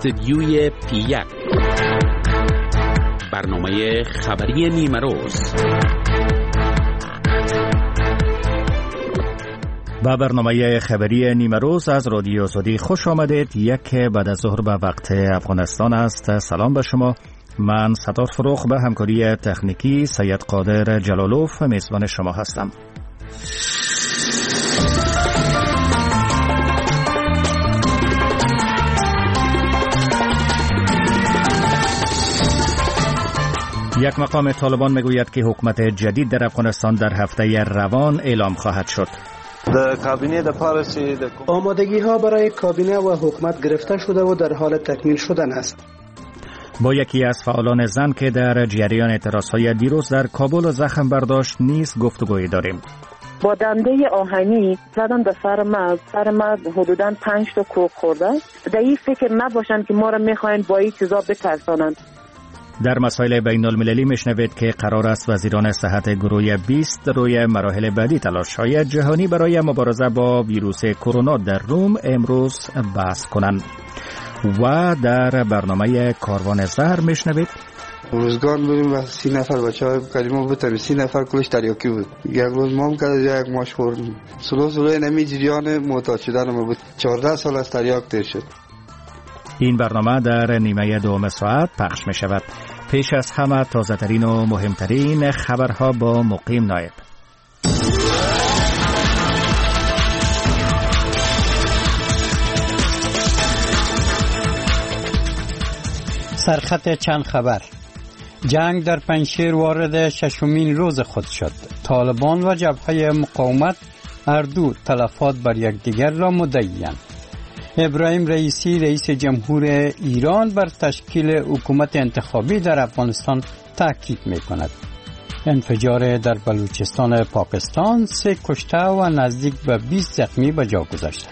استدیوی P1 برنامه خبری نیمروز. با برنامه خبری نیمروز از رادیو سعودی خوش آمدید. یک بعد از ظهر به وقت افغانستان است. سلام به شما. من ستار فروخ به همکاری تکنیکی سید قادر جلالوف میزبان شما هستم. یک مقام طالبان میگوید که حکومت جدید در افغانستان در هفته روان اعلام خواهد شد. آمادگی ها برای کابینه و حکومت گرفته شده و در حال تکمیل شدن است. با یکی از فعالان زن که در جریان اعتراضهای دیروز در کابل زخم برداشت نیز گفتگویی داریم. با دنده آهنی زدن به سر ما حدوداً 5 تا کوک خورده. در این فکر نباشن که ما را میخواین با این چیزا بترسانند. در مسائل بین المللی میشنوید که قرار است وزیران صحت گروه 20 روی مراحل بعدی تلاش‌های جهانی برای مبارزه با ویروس کرونا در روم امروز بحث کنند. و در برنامه کاروان زهر میشنوید روزگان بودیم و 30 نفر بچه‌های کلیما بودن، 30 نفر کلش تریاکی بود. یک روز ما هم که یک ماش خوردیم. سلوی نمی جریان معتاد شدن ما بود. 14 سال از تریاک تیر شد. این برنامه در نیمه دوم ساعت پخش می شود. پیش از همه تازه ترین و مهمترین خبرها با مقیم نایب. سرخط چند خبر. جنگ در پنجشیر وارد 6مین روز خود شد. طالبان و جبهه مقاومت هر دو تلفات بر یکدیگر را مدعی‌اند. ابراهیم رئیسی رئیس جمهور ایران بر تشکیل حکومت انتخابی در افغانستان تاکید می‌کند. انفجار در بلوچستان پاکستان 3 کشته و نزدیک به 20 زخمی به جا گذاشته.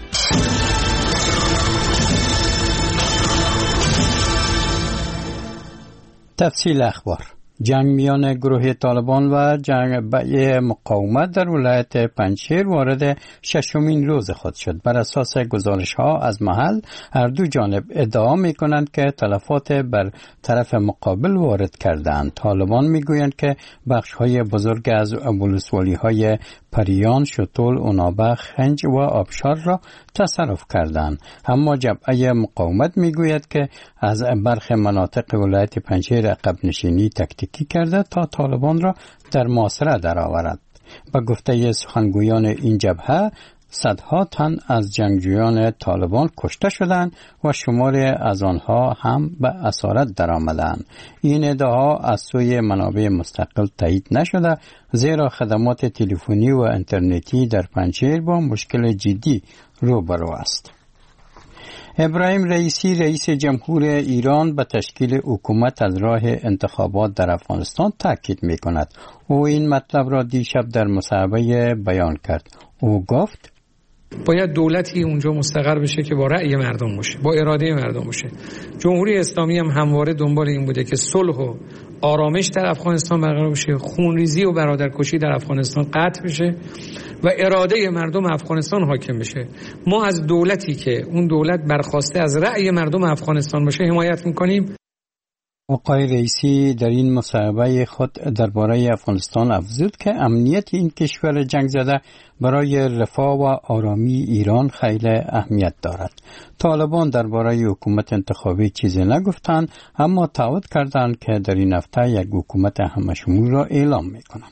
تفصیل اخبار. جنگ میان گروه طالبان و جبهه مقاومت در ولایت پنجشیر وارد 6مین روز خود شد. بر اساس گزارش‌ها از محل هر دو جانب ادعا می‌کنند که تلفات بر طرف مقابل وارد کردند. طالبان می‌گویند که بخش‌های بزرگ از ولسوالی‌های پریان، شتول، اونابه، خنج و آبشار را تصرف کردند. اما جبهه مقاومت می‌گوید که از برخی مناطق ولایت پنجشیر عقب نشینی تکتیکی کرده تا طالبان را در محاصره درآورد. با گفته سخنگویان این جبهه صدها تن از جنگجویان طالبان کشته شدند و شماری از آنها هم به اسارت درآمدند. این ادعا از سوی منابع مستقل تایید نشده، زیرا خدمات تلفنی و اینترنتی در پنجشیر با مشکل جدی روبرو است. ابراهیم رئیسی رئیس جمهور ایران به تشکیل حکومت از راه انتخابات در افغانستان تاکید می‌کند. او این مطلب را دیشب در مصاحبه بیان کرد. او گفت باید دولتی اونجا مستقر بشه که با رأی مردم باشه، با اراده مردم باشه. جمهوری اسلامی هم همواره دنبال این بوده که صلح و آرامش در افغانستان برقرار بشه، خونریزی و برادرکشی در افغانستان قطع بشه و اراده مردم افغانستان حاکم بشه. ما از دولتی که اون دولت برخواسته از رأی مردم افغانستان باشه حمایت میکنیم. آقای رئیسی در این مصاحبه خود درباره افغانستان افزود که امنیت این کشور جنگ زده برای رفاه و آرامی ایران خیلی اهمیت دارد. طالبان درباره حکومت انتخابی چیزی نگفتند، اما تعهد کردند که در این هفته یک حکومت همشمول را اعلام میکنند.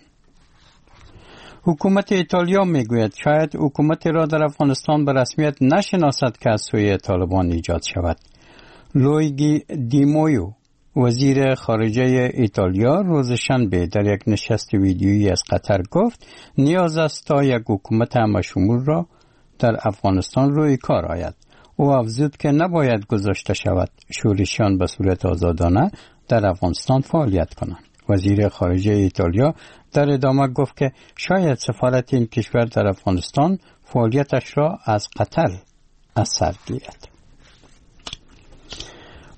حکومت ایتالیا میگوید شاید حکومت را در افغانستان به رسمیت نشناسد که از سوی طالبان ایجاد شود. لویگی دیمویو وزیر خارجه ایتالیا روز شنبه در یک نشست ویدیویی از قطر گفت نیاز است تا یک حکومت همشمول را در افغانستان روی کار آید. او افزود که نباید گذاشته شود شورشیان به صورت آزادانه در افغانستان فعالیت کنند. وزیر خارجه ایتالیا در ادامه گفت که شاید سفارت این کشور در افغانستان فعالیتش را از قطر از سر گیرد.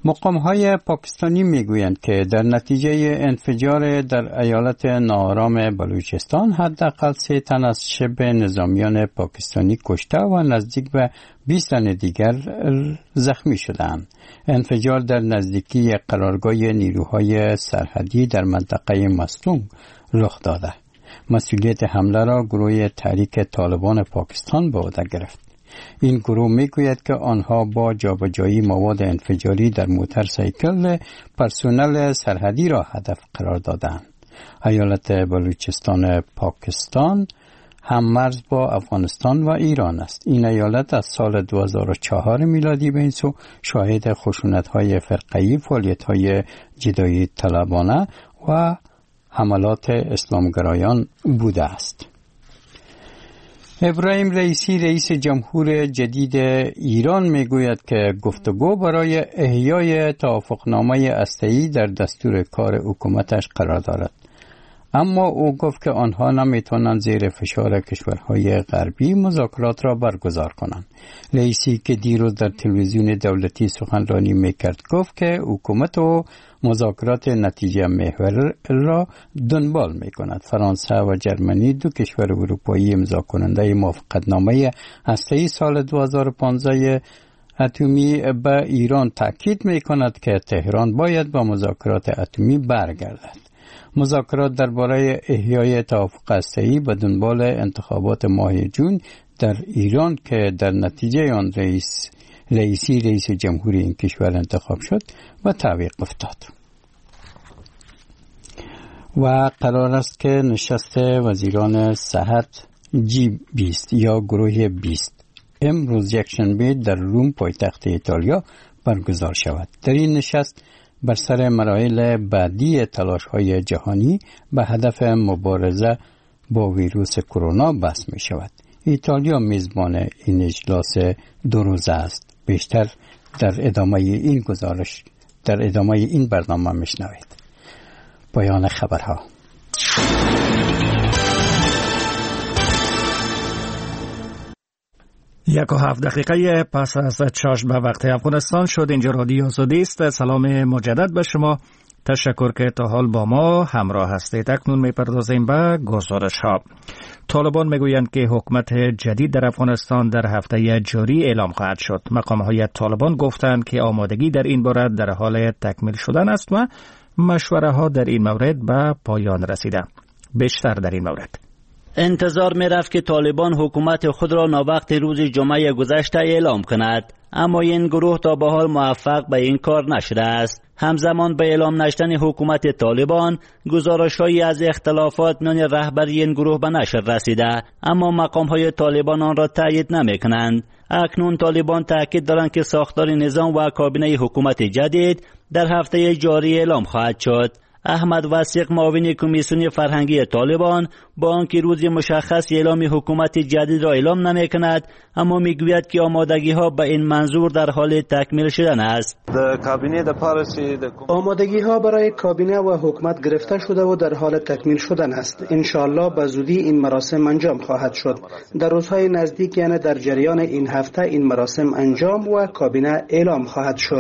مقام‌های پاکستانی میگویند که در نتیجه انفجار در ایالت ناآرام بلوچستان حداقل 3 تن از شبه نظامیان پاکستانی کشته و نزدیک به 20 تن دیگر زخمی شدند. انفجار در نزدیکی قرارگاه نیروهای سرحدی در منطقه مستونگ رخ داده. مسئولیت حمله را گروه تحریک طالبان پاکستان به عهده گرفت. این گروه میگوید که آنها با جابجایی مواد انفجاری در موتورسیکل پرسنل سرحدی را هدف قرار دادند. ایالت بلوچستان پاکستان هم مرز با افغانستان و ایران است. این ایالت از سال 2004 میلادی به این سو شاهد خشونت‌های فرقه‌ای، فعالیت‌های جدایی طلبانه و حملات اسلامگرایان بوده است. ابراهیم رئیسی رئیس جمهور جدید ایران میگوید که گفتگو برای احیای توافقنامه هسته‌ای در دستور کار حکومتش قرار دارد. اما او گفت که آنها نمیتونند زیر فشار کشورهای غربی مذاکرات را برگزار کنند. رئیسی که دیروز در تلویزیون دولتی سخنرانی میکرد گفت که حکومت و مذاکرات نتیجه محور را دنبال میکند. فرانسه و جرمنی، 2 کشور اروپایی امضا کننده موافقتنامه هسته‌ای سال 2015 اتمی به ایران تاکید میکند که تهران باید با مذاکرات اتمی برگردد. مذاکرات درباره احیای توافق هسته‌ای به دنبال انتخابات ماه جون در ایران که در نتیجه آن رئیسی رئیس جمهوری این کشور انتخاب شد و تعویق افتاد. و قرار است که نشست وزیران صحت G20 یا گروه 20 امروز یکشنبه در روم پایتخت ایتالیا برگزار شود. در این نشست بر سر مراحل بعدی تلاش‌های جهانی به هدف مبارزه با ویروس کرونا بحث می شود. ایتالیا میزبان این اجلاس 2 روزه است. بیشتر در ادامه این برنامه میشنوید. پایان خبرها. 1:07 دقیقه پس از چاشت به وقت افغانستان شد. اینجا رادیو آزادی است. سلام مجدد به شما. تشکر که تا حال با ما همراه هستید. اکنون میپردازیم به گزارش ها. طالبان میگویند که حکومت جدید در افغانستان در هفته جاری اعلام خواهد شد. مقام‌های طالبان گفتند که آمادگی در این باره در حال تکمیل شدن است و مشوره ها در این مورد به پایان رسیده. بیشتر در این مورد انتظار می رفت که طالبان حکومت خود را ناوقت روز جمعه گذشته اعلام کند، اما این گروه تا به حال موفق به این کار نشده است. همزمان به اعلام نشدن حکومت طالبان گزارش‌هایی از اختلافات میان رهبری این گروه به نشر رسیده، اما مقام‌های طالبان آن را تایید نمی‌کنند. اکنون طالبان تاکید دارند که ساختار نظام و کابینه حکومت جدید در هفته جاری اعلام خواهد شد. احمد وثیق معاون کمیسیون فرهنگی طالبان با آنکه روز مشخص اعلام حکومت جدید را اعلام نمی‌کند، اما میگوید که آمادگی‌ها به این منظور در حال تکمیل شدن است. آمادگی‌ها برای کابینه و حکومت گرفته شده و در حال تکمیل شدن است. انشاءالله به زودی این مراسم انجام خواهد شد. در روزهای نزدیک یعنی در جریان این هفته این مراسم انجام و کابینه اعلام خواهد شد.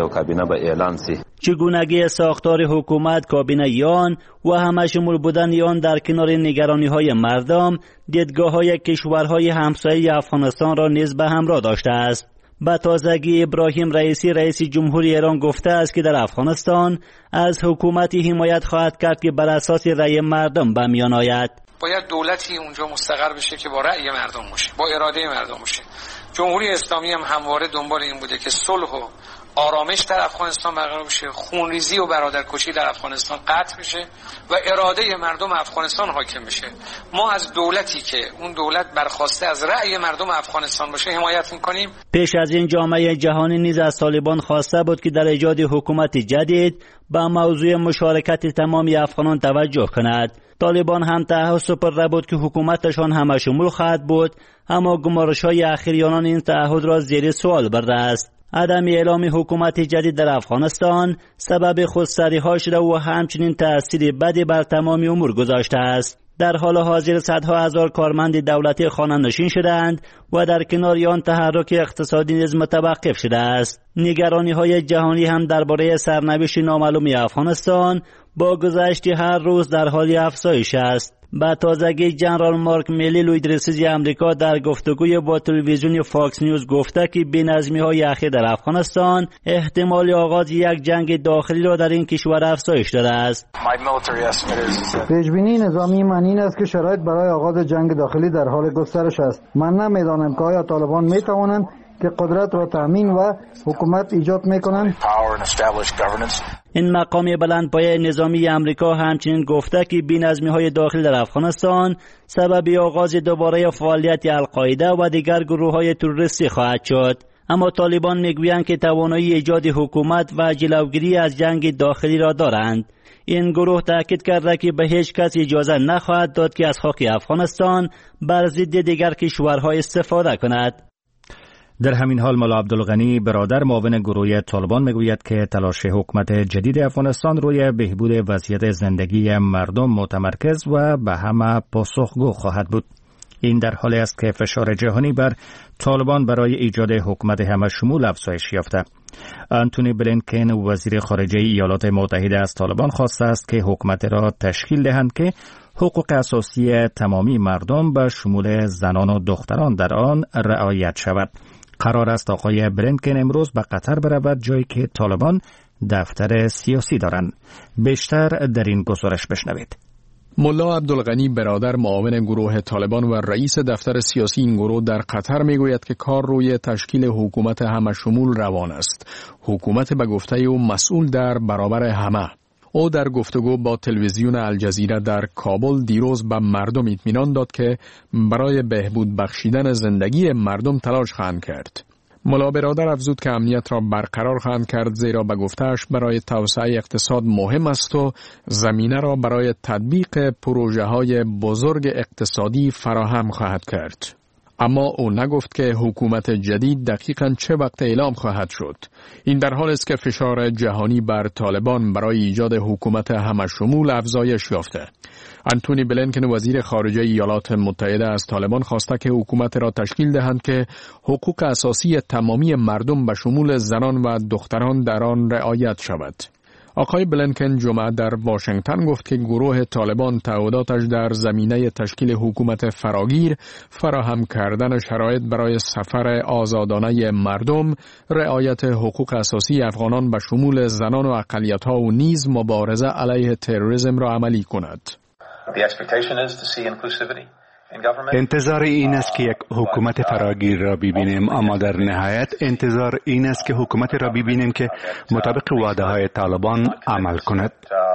چگونگی ساختار حکومت، کابینه یان و همه‌شمول بودن یان در کنار نگرانی‌های مردم، دیدگاه‌های کشورهای همسایه افغانستان را نیز به همراه داشته است. به تازگی ابراهیم رئیسی رئیس جمهوری ایران گفته است که در افغانستان از حکومتی حمایت خواهد کرد که بر اساس رأی مردم به میان آید. باید دولتی اونجا مستقر بشه که با رأی مردم باشه، با اراده مردم باشه. جمهوری اسلامی هم همواره دنبال این بوده که صلح و آرامش در افغانستان برقرار بشه، خونریزی و برادرکشی در افغانستان قطع بشه و اراده مردم افغانستان حاکم بشه. ما از دولتی که اون دولت برخواسته از رأی مردم افغانستان باشه حمایت می‌کنیم. پیش از این جامعه جهانی نیز از طالبان خواسته بود که در ایجاد حکومت جدید به موضوع مشارکت تمام افغانان توجه کند. طالبان هم تعهد سپرده بود که حکومتشان همه‌شمول خواهد بود، اما گزارش‌های اخیر آنان این تعهد را زیر سوال برده است. عدم اعلام حکومت جدید در افغانستان سبب خودسری‌ها شده و همچنین تأثیر بدی بر تمام امور گذاشته است. در حال حاضر صدها هزار کارمند دولتی خانه نشین شدند و در کنار آن تحرک اقتصادی نیز متوقف شده است. نگرانی‌های جهانی هم درباره سرنوشت نامعلوم افغانستان با گذشت هر روز در حال افزایش است. با تازگی جنرال مارک میلی لویدرسیزی آمریکا در گفتگوی با تلویزیون فاکس نیوز گفته که بی‌نظمی‌های اخیر در افغانستان احتمال آغاز یک جنگ داخلی را در این کشور افزایش داده است. پیشبینی نظامی من این است که شرایط برای آغاز جنگ داخلی در حال گسترش است. من نمی‌دانم که آیا طالبان می‌توانند که قدرت و تامین و حکومت ایجاد میکنند. این مقام بلندپایه نظامی آمریکا همچنین گفته که بی‌نظمی‌های داخلی در افغانستان سبب آغاز دوباره فعالیت القاعده و دیگر گروه‌های تروریستی خواهد شد. اما طالبان میگویند که توانایی ایجاد حکومت و جلوگیری از جنگ داخلی را دارند. این گروه تاکید کرده که به هیچ کس اجازه نخواهد داد که از خاک افغانستان بر ضد دیگر کشورها استفاده کند. در همین حال ملا عبدالغنی برادر معاون گروه طالبان میگوید که تلاش حکومت جدید افغانستان روی بهبود وضعیت زندگی مردم متمرکز و به همه پاسخگو خواهد بود. این در حالی است که فشار جهانی بر طالبان برای ایجاد حکومت همه شمول افزایش یافته. آنتونی بلینکن وزیر خارجه ایالات متحده از طالبان خواسته است که حکومت را تشکیل دهند که حقوق اساسی تمامی مردم به شمول زنان و دختران در آن رعایت شود. قرار است آقای بلینکن امروز به قطر برود، جایی که طالبان دفتر سیاسی دارند. بیشتر در این گزارش بشنوید. ملا عبدالغنی برادر معاون گروه طالبان و رئیس دفتر سیاسی این گروه در قطر میگوید که کار روی تشکیل حکومت همه شمول روان است. حکومت به گفته او مسئول در برابر همه. او در گفتگو با تلویزیون الجزیره در کابل دیروز به مردم اطمینان داد که برای بهبود بخشیدن زندگی مردم تلاش خواهند کرد. ملا برادر افزود که امنیت را برقرار خواهند کرد، زیرا به گفته‌اش برای توسعه اقتصاد مهم است و زمینه را برای تطبیق پروژه‌های بزرگ اقتصادی فراهم خواهد کرد. اما او نگفت که حکومت جدید دقیقاً چه وقت اعلام خواهد شد. این در حال است که فشار جهانی بر طالبان برای ایجاد حکومت همه شمول افزایش یافته. آنتونی بلینکن وزیر خارجه ایالات متحده از طالبان خواسته که حکومت را تشکیل دهند که حقوق اساسی تمامی مردم به شمول زنان و دختران در آن رعایت شود. آقای بلینکن جمعه در واشنگتن گفت که گروه طالبان تعهداتش در زمینه تشکیل حکومت فراگیر، فراهم کردن شرایط برای سفر آزادانه مردم، رعایت حقوق اساسی افغانان به شمول زنان و اقلیت‌ها و نیز مبارزه علیه تروریسم را عملی کند. انتظار این است که یک حکومت فراگیر را ببینیم، اما در نهایت انتظار این است که حکومت را ببینیم که مطابق وعده های طالبان عمل کند.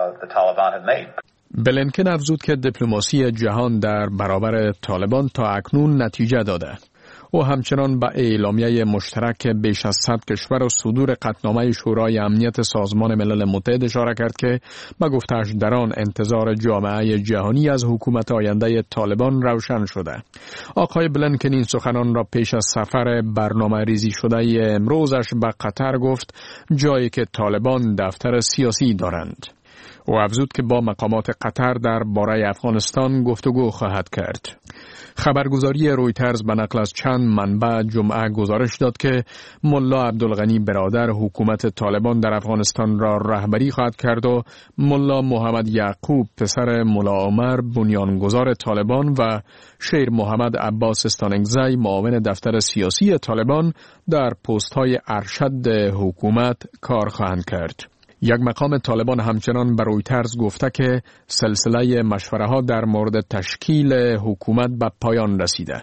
بلینکن افزود که دیپلماسی جهان در برابر طالبان تا اکنون نتیجه داده. او همچنان به اعلامیه مشترک بیش از 100 کشور و صدور قطعنامه شورای امنیت سازمان ملل متحد اشاره کرد که به گفته‌اش در آن انتظار جامعه جهانی از حکومت آینده طالبان روشن شده. آقای بلینکن این سخنان را پیش از سفر برنامه ریزی شده امروزش به قطر گفت، جایی که طالبان دفتر سیاسی دارند. او افزود که با مقامات قطر در باره افغانستان گفتگو خواهد کرد. خبرگزاری رویترز به نقل از چند منبع جمعه گزارش داد که ملا عبدالغنی برادر حکومت طالبان در افغانستان را رهبری خواهد کرد و ملا محمد یعقوب پسر ملا عمر بنیانگذار طالبان و شیر محمد عباس استانگزی معاون دفتر سیاسی طالبان در پست‌های ارشد حکومت کار خواهند کرد. یک مقام طالبان همچنان به رویترز گفته که سلسله مشوره ها در مورد تشکیل حکومت به پایان رسیده.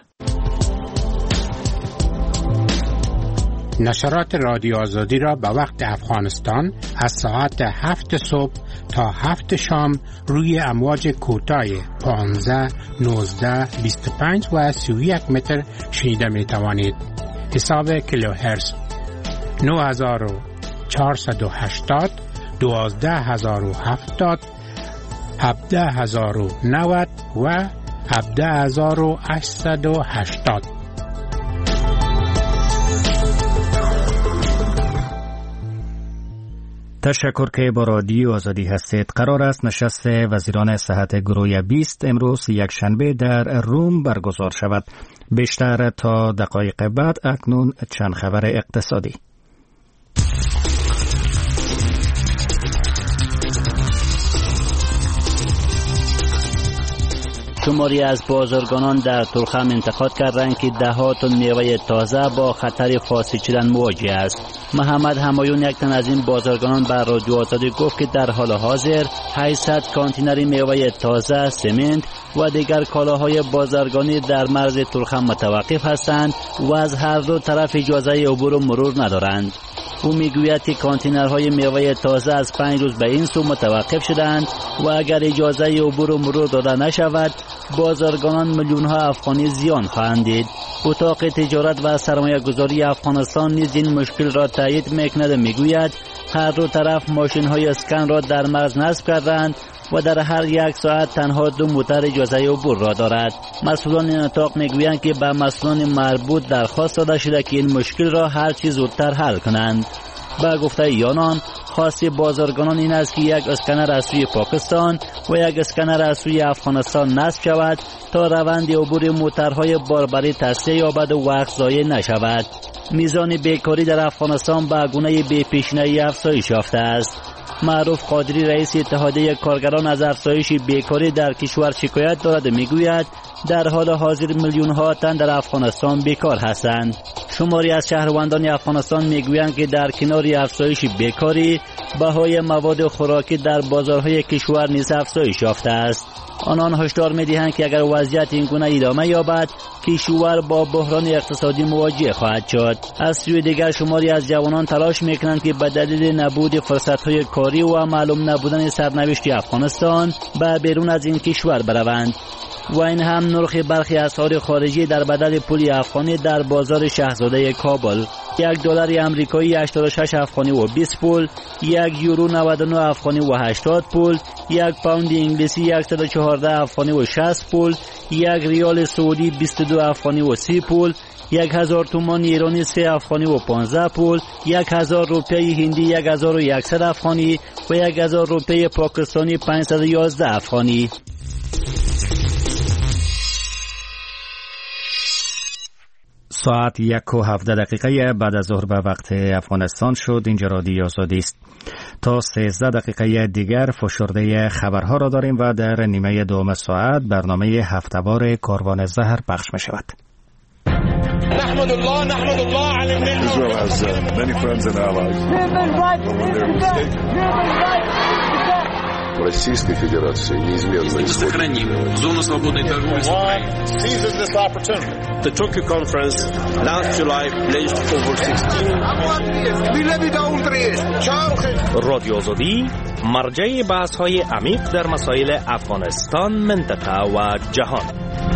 نشرات رادیو آزادی را به وقت افغانستان از ساعت 7 صبح تا 7 شام روی امواج کوتاه 15, 19, 25 و 31 متر شنیده می توانید. حساب کیلوهرتز 9480 12070 17090 و 17880. تشکر که با رادیو آزادی هستید. قرار است نشست وزیران صحت گروه 20 امروز یک شنبه در روم برگزار شود. بیشتر تا دقایق بعد. اکنون چند خبر اقتصادی. شماری از بازرگانان در ترخم انتقاد کردند که ده‌ها تن میوه تازه با خطر فاسد شدن مواجه است. محمد همایون، یک تن از این بازرگانان، بر رادیو آزادی گفت که در حال حاضر 800 کانتینر میوه تازه، سمنت و دیگر کالاهای بازرگانی در مرز ترخم متوقف هستند و از هر دو طرف اجازه عبور و مرور ندارند. او میگوید که کانتینرهای میوه تازه از 5 روز به این سو متوقف شدند و اگر اجازه عبور و مرور داده نشود بازرگانان میلیون‌ها افغانی زیان خواهند دید. اتاق تجارت و سرمایه گذاری افغانستان نیز این مشکل را تایید میکند و میگوید هر دو طرف ماشین‌های اسکن را در مرز نصب کردند و در هر یک ساعت تنها 2 موتر اجازه عبور را دارد. مسئولان این اتاق میگویند که به مسئولان مربوط درخواست داده شده که این مشکل را هر چه زودتر حل کنند. با گفته یانان، خاص بازرگانان این است که یک اسکنر از سوی پاکستان و یک اسکنر از سوی افغانستان نصب شود تا روند عبور موترهای باربری تصحیح یابد و وقت ضایع نشود. میزان بیکاری در افغانستان به گونه بی‌پیش‌نه‌ای افزایش یافته است. معروف قادری، رئیس اتحادیه کارگران، از افزایش بیکاری در کشور شکایت دارد و میگوید در حال حاضر میلیون‌ها تن در افغانستان بیکار هستند. شماری از شهروندان افغانستان میگویند که در کنار افزایش بیکاری، بهای مواد خوراکی در بازارهای کشور نیز افزایش یافته است. آنان هشدار می‌دهند که اگر وضعیت این گونه ادامه یابد کشور با بحران اقتصادی مواجه خواهد شد. از سوی دیگر شماری از جوانان تلاش میکنند که به دلیل نبود فرصت‌های کاری و معلوم نبودن سرنوشت افغانستان به بیرون از این کشور بروند. و این هم نرخ برخی اسعار خارجی در بدل پول افغانی در بازار شاهزاده کابل: $1 آمریکایی 86 افغانی و 20 پول، €1 99 افغانی و 80 پول، یک پوند انگلیسی 114 افغانی و 60 پول، یک ریال سعودی 22 افغانی و 30 پول، 1000 تومان ایرانی 3 افغانی و 15 پول، 1000 روپیه هندی 1100 افغانی و 1000 روپیه پاکستانی 511 افغانی. ساعت 1:17 بعد از ظهر به وقت افغانستان شد. اینجا رادیو آزادی است. تا 13 دقیقه دیگر فشرده خبرها را داریم و در نیمه دوم ساعت برنامه هفته‌وار کاروان زهر پخش می شود. نحمد الله على Israel has many friends and allies. Российской Федерации неизменно сохраним зону свободной торговли с Украиной. Seizes this opportunity. The Tokyo conference last July pledged over 16. رادیو آزادی مرجع بحث‌های عمیق در مسائل افغانستان، منطقه و جهان.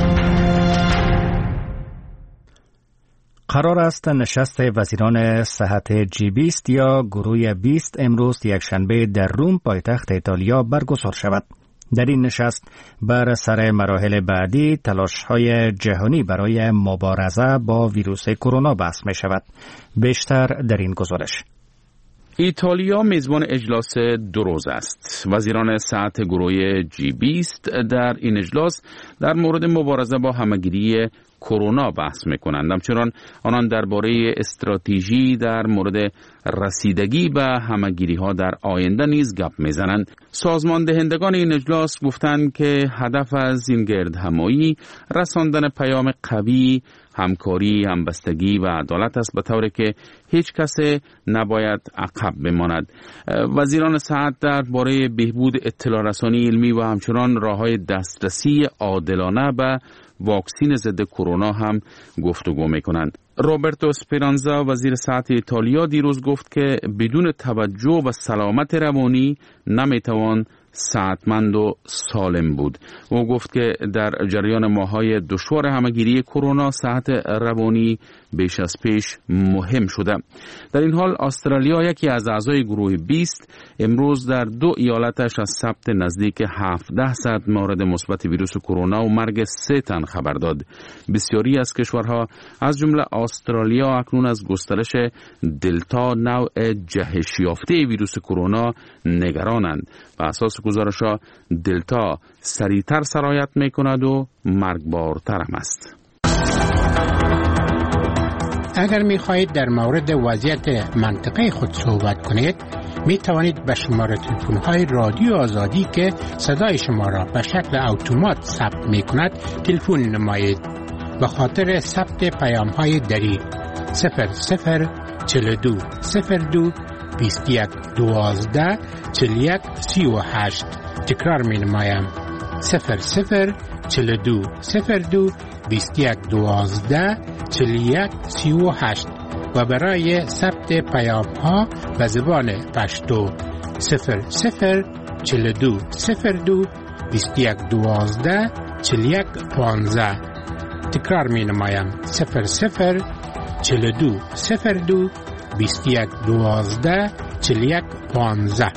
قرار است نشست وزیران صحت G20 یا گروه 20 امروز یک شنبه در روم پایتخت ایتالیا برگزار شود. در این نشست بر سر مراحل بعدی تلاش‌های جهانی برای مبارزه با ویروس کرونا بحث می شود. بیشتر در این گزارش. ایتالیا میزبان اجلاس 2 روز است. وزیران صحت گروه G20 در این اجلاس در مورد مبارزه با همه‌گیری کرونا بحث میکنند. همچنان آنان درباره استراتژی در مورد رسیدگی به همه‌گیری ها در آینده نیز گپ میزنند. سازمان دهندگان این اجلاس گفتند که هدف از این گردهمایی رساندن پیام قوی، همکاری، همبستگی و عدالت است، به طوری که هیچ کس نباید عقب بماند. وزیران صحت درباره بهبود اطلاع رسانی علمی و همچنان راه‌های دسترسی عادلانه به واکسین ضد کرونا هم گفتگو میکنند. روبرتو اسپرانزا، وزیر صحت ایتالیا، دیروز گفت که بدون توجه به سلامت روانی نمیتوان صحتمند و سالم بود. او گفت که در جریان ماه‌های دشوار همه‌گیری کرونا صحت روانی بیش از پیش مهم شده. در این حال استرالیا، یکی از اعضای گروه 20، امروز در 2 ایالتش از ثبت نزدیک 1700 مورد مثبت ویروس کرونا و مرگ 3 تن خبر داد. بسیاری از کشورها از جمله استرالیا اکنون از گسترش دلتا، نوع جهش یافته ویروس کرونا، نگرانند. بر اساس گزارش‌ها دلتا سریعتر سرایت می‌کند و مرگبارتر هم است. اگر می خواهید در مورد وضعیت منطقه خود صحبت کنید، می توانید به شماره تلفن های رادیو آزادی که صدای شما را به شکل اتومات ثبت می کند تلفن نمایید. به خاطر ثبت پیام های دری 0042 02 21 12 41 38. تکرار می نمایم 0042 02 21 12 41 38 و برای ثبت پیام ها به زبان پشتو 0042 02 21 12 41 15. تکرار می نمایم 0042 02 21 12 41 15.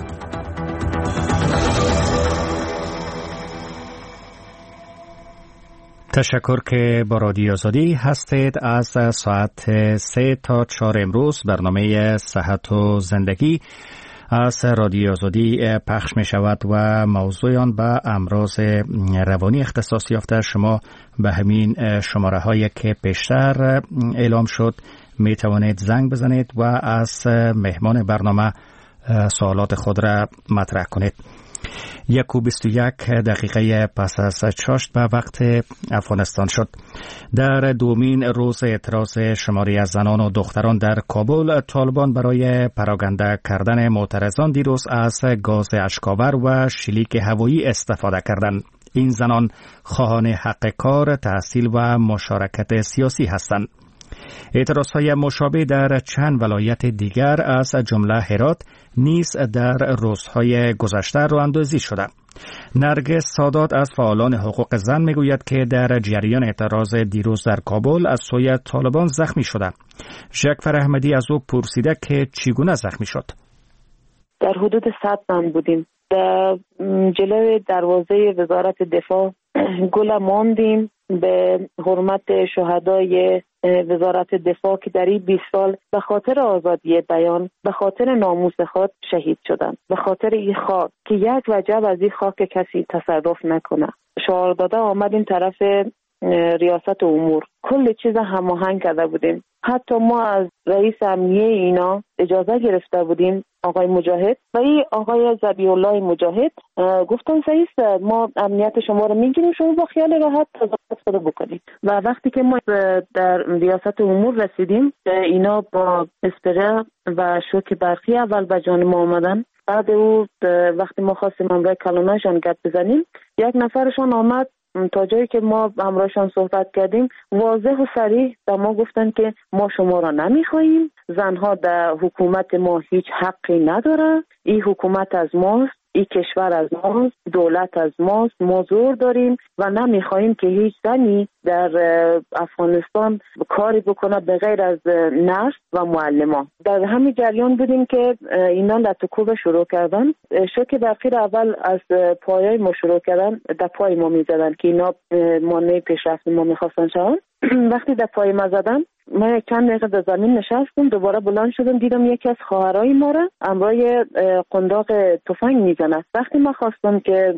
تشکر که با رادیو آزادی هستید. از ساعت 3 تا 4 امروز برنامه صحت و زندگی از رادیو آزادی پخش می شود و موضوع آن به امراض روانی اختصاص یافته. شما به همین شماره هایی که پیشتر اعلام شد می توانید زنگ بزنید و از مهمان برنامه سوالات خود را مطرح کنید. 1:21 پس از چاشت به وقت افغانستان شد. در دومین روز اعتراض شماری از زنان و دختران در کابل، طالبان برای پراکنده کردن معترضان دیروز از گاز اشک‌آور و شلیک هوایی استفاده کردند. این زنان خواهان حق کار، تحصیل و مشارکت سیاسی هستند. اعتراضهای مشابه در چند ولایت دیگر از جمله هرات نیز در روزهای گذشته راه‌اندازی شده. نرگس سادات از فعالان حقوق زن میگوید که در جریان اعتراض دیروز در کابل از سوی طالبان زخمی شده. ژکفر احمدی از او پرسیده که چگونه زخمی شد. در حدود 100 من بودیم. در جلوی دروازه وزارت دفاع گل ماندیم به حرمت شهدای وزارت دفاع که در این 20 سال به خاطر آزادی بیان، به خاطر ناموس خود شهید شدند. به خاطر این خاک که یک وجب از این خاک کسی تصرف نکنه. شعار داده آمدیم طرف ریاست امور. کل چیز هماهنگ کرده بودیم. حتی ما از رئیس امنیه اینا اجازه گرفته بودیم، آقای مجاهد و این آقای ذبیح الله مجاهد گفتن رئیس ما امنیت شما رو میگیریم، شما با خیال راحت تظاهرات بکنید. و وقتی که ما در ریاست امور رسیدیم، اینا با اسپری و شوک برقی اول به جان ما آمدن. بعد او وقتی ما خواستیم امرای کلانشان گپ بزنیم، یک نفرشان آمد تا جایی که ما همراهشان صحبت کردیم واضح و صریح به ما گفتن که ما شما را نمیخواهیم، زنها در حکومت ما هیچ حقی نداره، این حکومت از ماست، این کشور از ماست، دولت از ماست، ما زور داریم و نمیخواهیم که هیچ زنی در افغانستان کاری بکنه به غیر از نرس و معلمان. در همین جریان بودیم که اینا لطکوب شروع کردن. شوک برقی را اول از پایه ما شروع کردن، در پای ما میزدن که اینا مانع پیشرفت ما میخواستن شدن. وقتی در پای ما زدن، ما چند دقیقه در زمین نشستم، دوباره بلند شدم، دیدم یکی از خواهرای ما را امرای قنداق تفنگ میزنه. وقتی ما خواستم که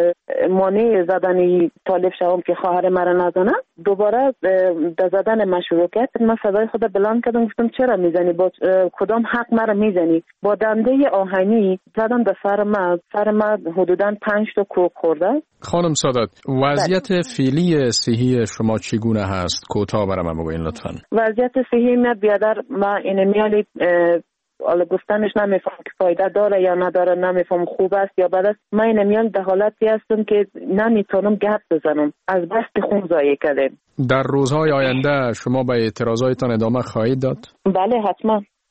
مانع زدن طالب شوم که خواهر مرا نزنه، دوباره در زدن من شروع کرد. من صدای خود بلند کردم، گفتم چرا میزنی؟ با کدام حق مرا میزنی؟ با دنده آهنی زدم به سر من حدوداً 5 تا کوک خورده. خانم سادات، وضعیت فعلی صحی شما چگونه هست؟ کوتاه برام بگوین لطفاً. وضعیت صحی من بیادر ما این میالی حالا گفتنش نمیفهم که فایده داره یا نداره، نمیفهم خوب است یا بد است. من این میال در حالتی هستم که نمیتونم گپ بزنم، از بس که خون ضایع کردم. در روزهای آینده شما به اعتراضاتتان ادامه خواهید داد؟ بله حتما.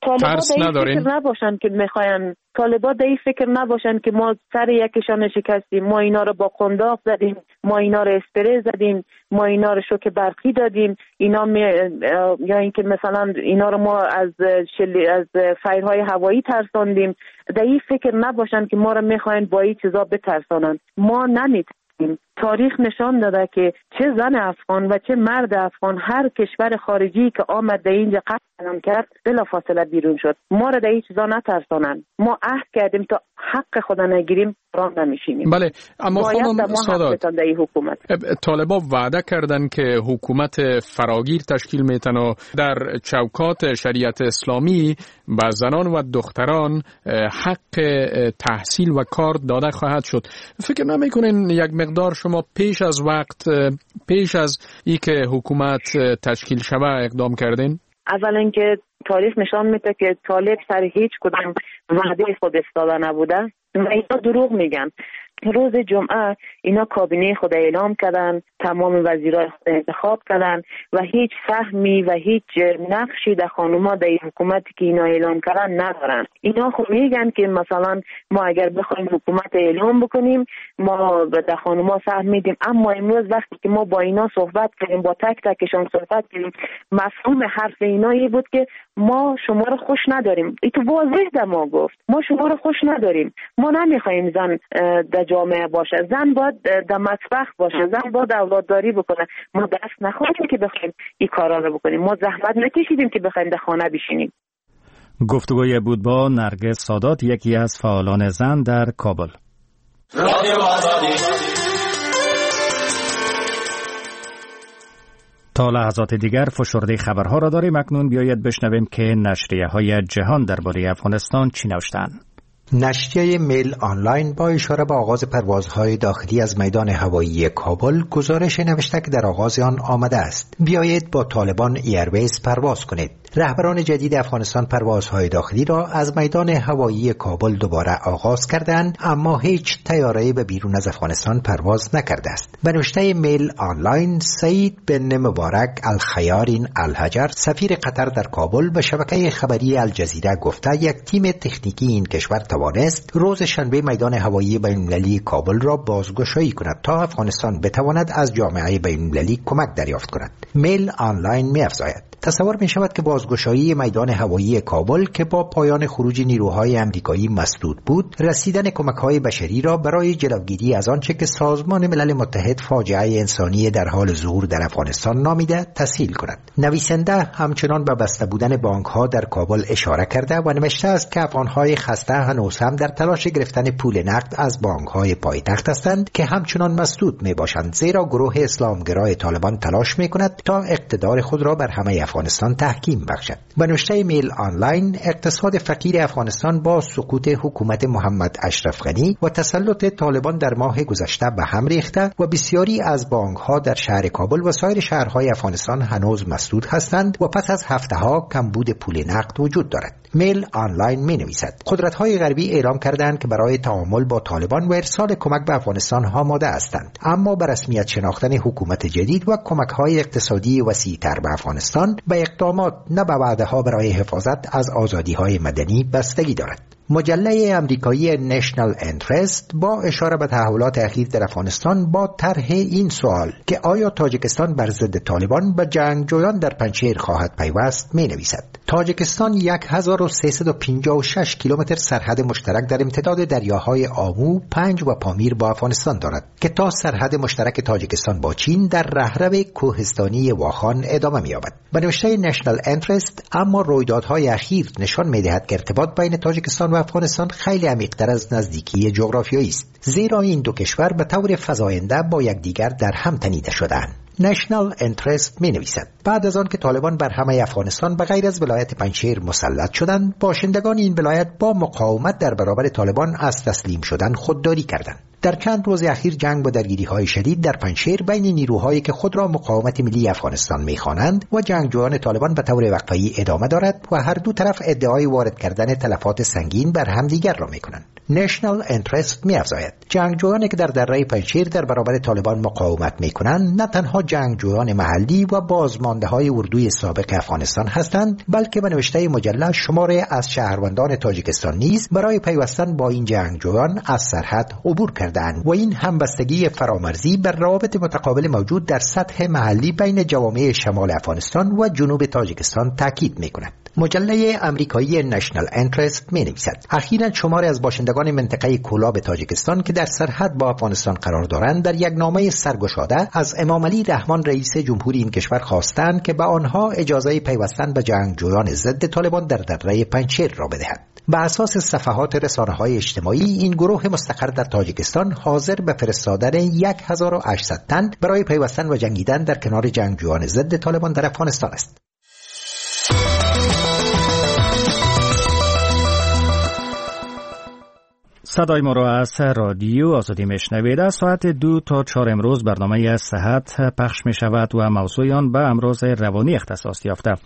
ترس ندارین؟ فکر نباشن که میخواین طالبان در این فکر نباشن که ما سر یکشان شکستیم، ما اینا رو با قنداق زدیم، ما اینا رو اسپری زدیم، ما اینا رو شوک برقی دادیم، یا اینکه مثلا اینا رو ما از فایرهای هوایی ترساندیم. در این فکر نباشن که ما رو میخواین با این چیزا بترسانن. ما نمیتونیم. تاریخ نشان داده که چه زن افغان و چه مرد افغان هر کشور خارجی که آمد در اینجا قتل کرد بلافاصله بیرون شد. ما را در این چیزا نترسانن. ما عهد کردیم تا حق خدا نگیریم راه نمیشینیم. بله، اما خانم سادات، طالبان وعده کردن که حکومت فراگیر تشکیل میتن و در چوکات شریعت اسلامی به زنان و دختران حق تحصیل و کار داده خواهد شد. فکر نمیکنین یک مقدار شما پیش از وقت، پیش از ای که حکومت تشکیل شوه اقدام کردین؟ اولا که تاریخ نشان میده که طالب سر هیچ کدام وعده خود ایستاده نبوده و اینا دروغ میگن. روز جمعه اینا کابینه خود اعلام کردن، تمام وزیرای خود انتخاب کردن و هیچ فهمی و هیچ نقشی در خانوما در حکومتی که اینا اعلام کردن ندارن. اینا خب میگن که مثلا ما اگر بخوایم حکومت اعلام بکنیم ما در خانوما سهم میدیم، اما امروز وقتی که ما با اینا صحبت کردیم، با تک تکشون صحبت کردیم، مفهوم حرف اینا این بود که ما شما رو خوش نداریم. این تو واضح در ما گفت ما شما رو خوش نداریم، ما نمیخوایم زن در جامعه باشه، زن باید در مطبخ باشه، زن باید اولادداری بکنه. ما دست نخواهیم که بخوایم این کارا رو بکنیم، ما زحمت نکشیدیم که بخوایم در خانه بشینیم. گفتگوی بود با نرگس سادات، یکی از فعالان زن در کابل. تا لحظات دیگر فشرده خبرها را داریم. اکنون بیایید بشنویم که نشریه‌های جهان درباره افغانستان چی نوشتند. نشریه میل آنلاین با اشاره به آغاز پروازهای داخلی از میدان هوایی کابل گزارش نوشته که در آغاز آن آمده است: بیایید با طالبان ایرویز پرواز کنید. رهبران جدید افغانستان پروازهای داخلی را از میدان هوایی کابل دوباره آغاز کردند، اما هیچ طیاره‌ای به بیرون از افغانستان پرواز نکرده است. به نوشته میل آنلاین، سعید بن مبارک الخیارین الحجر، سفیر قطر در کابل، به شبکه خبری الجزیره گفته یک تیم تکنیکی این کشور توانست روز شنبه میدان هوایی بین‌المللی کابل را بازگشایی کند تا افغانستان بتواند از جامعه بین‌المللی کمک دریافت کند. میل آنلاین می‌افزاید: تصور می شود که بازگشایی میدان هوایی کابل که با پایان خروج نیروهای امریکایی مسدود بود، رسیدن کمک‌های بشری را برای جلوگیری از آنچه که سازمان ملل متحد فاجعه انسانی در حال ظهور در افغانستان نامیده تسهیل کند. نویسنده همچنان به بسته بودن بانک‌ها در کابل اشاره کرده و نوشته است که افغان‌های خسته هنوز هم در تلاش گرفتن پول نقد از بانک‌های پایتخت هستند که همچنان مسدود میباشند، زیرا گروه اسلامگرای طالبان تلاش میکند تا اقتدار خود را بر همه افغانستان تحکیم بخشد. به نوشته میل آنلاین، اقتصاد فقیر افغانستان با سقوط حکومت محمد اشرف غنی و تسلط طالبان در ماه گذشته به هم ریخته و بسیاری از بانک‌ها در شهر کابل و سایر شهرهای افغانستان هنوز مسدود هستند و پس از هفته‌ها کمبود پول نقد وجود دارد. میل آنلاین می‌نویسد: قدرت‌های غربی اعلام کردند که برای تعامل با طالبان و ارسال کمک به افغانستان آماده هستند، اما به رسمیت شناختن حکومت جدید و کمک‌های اقتصادی وسیع‌تر به افغانستان به اقدامات نه به وعده‌ها برای حفاظت از آزادی‌های مدنی بستگی دارد. مجله امریکایی نشنال انترست با اشاره به تحولات اخیر در افغانستان با طرح این سوال که آیا تاجیکستان بر ضد طالبان به جنگجویان در پنجشیر خواهد پیوست می‌نویسد: تاجیکستان 1356 کیلومتر سرحد مشترک در امتداد دریاهای آمو، پنج و پامیر با افغانستان دارد که تا سرحد مشترک تاجیکستان با چین در رهرو کوهستانی واخان ادامه می‌یابد. به نوشته نشنال انترست، اما رویدادهای اخیر نشان می‌دهد که ارتباط بین تاجیکستان و افغانستان خیلی عمیق‌تر از نزدیکی جغرافیایی است، زیرا این دو کشور به طور فزاینده با یکدیگر در هم تنیده شده‌اند. نشنال انترست می‌نویسد: بعد از آن که طالبان بر همه افغانستان به غیر از ولایت پنجشیر مسلط شدند، باشندگان این ولایت با مقاومت در برابر طالبان از تسلیم شدن خودداری کردند. در چند روز اخیر جنگ و درگیری‌های شدید در پنجشیر بین نیروهایی که خود را مقاومت ملی افغانستان می‌خوانند و جنگجویان طالبان به طور وقفه‌ای ادامه دارد و هر دو طرف ادعای وارد کردن تلفات سنگین بر همدیگر را می‌کنند. نشنال انترست می‌افزاید جنگجویانی که در دره پنجشیر در برابر طالبان مقاومت می‌کنند نه تنها جنگجویان محلی و بازمانده‌های اردوی سابق افغانستان هستند، بلکه به نوشته مجله شماری از شهروندان تاجیکستان نیز برای پیوستن با این جنگجویان از سرحد عبور کردند و این همبستگی فرامرزی بر روابط متقابل موجود در سطح محلی بین جوامع شمال افغانستان و جنوب تاجیکستان تاکید می‌کند. مجله امریکایی نشنال انترست می‌نویسد اخیراً شماری از باشندگان منطقه کولاب تاجیکستان که در سرحد با افغانستان قرار دارند در یک نامه سرگشاده از امام علی رحمان رئیس جمهوری این کشور خواستند که به آنها اجازه پیوستن به جنگجویان ضد طالبان در دره پنجشیر را بدهد. بر اساس صفحات رسانه‌های اجتماعی این گروه مستقر در تاجیکستان حاضر به فرستادن 1800 تن برای پیوستن و جنگیدن در کنار جنگجویان ضد طالبان در افغانستان است. صدای ما را از رادیو آزادی میشنوید. از ساعت 2 تا 4 امروز برنامه صحت پخش می شود و موضوع آن به امراض روانی اختصاص یافته.